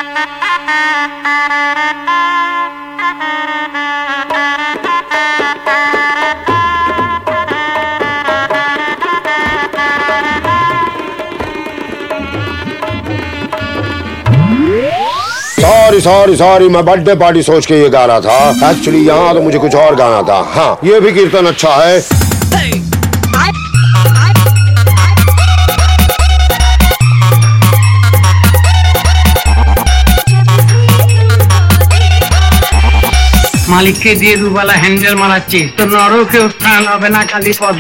Sorry मैं birthday party सोच के ये गा रहा था। एक्चुअली यहाँ तो मुझे कुछ और गाना था। हाँ, ये भी कीर्तन अच्छा है। মালিককে দিয়ে দুবেলা হ্যান্ডেল মারাচ্ছি, তো নরকে উত্থান হবে না কালী পদ।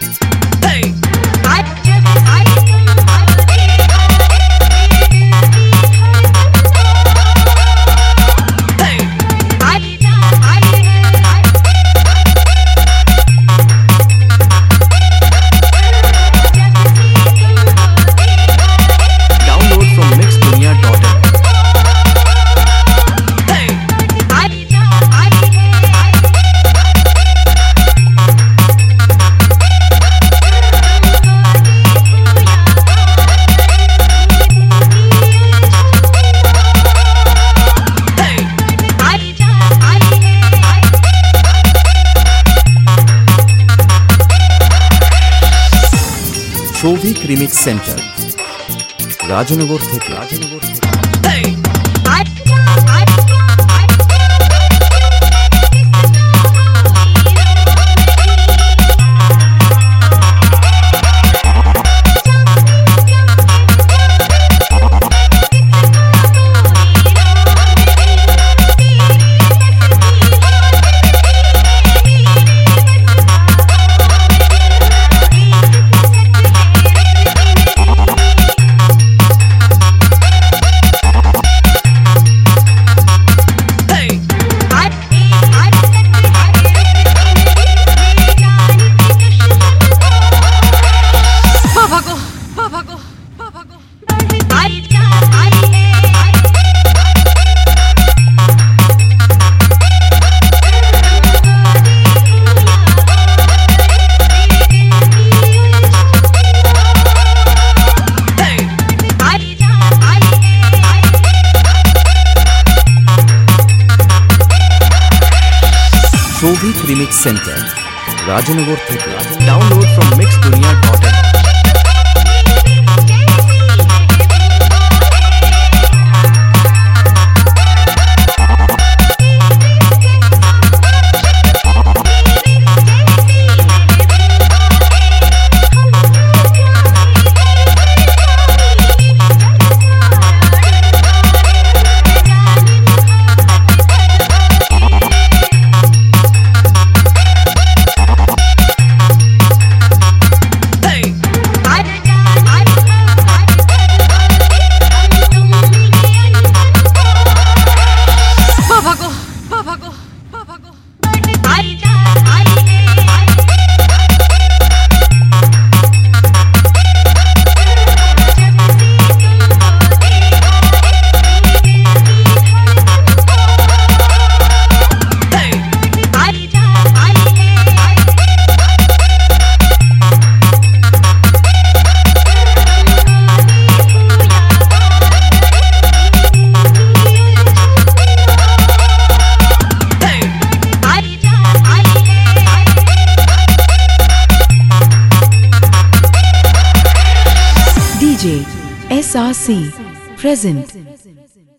শৌভিক রিমিক্স সেন্টার, রাজনগর থেকে। শৌভিক রিমিক্স সেন্টার, রাজনগর থেকে। Download from mixdunia.in। SRC present।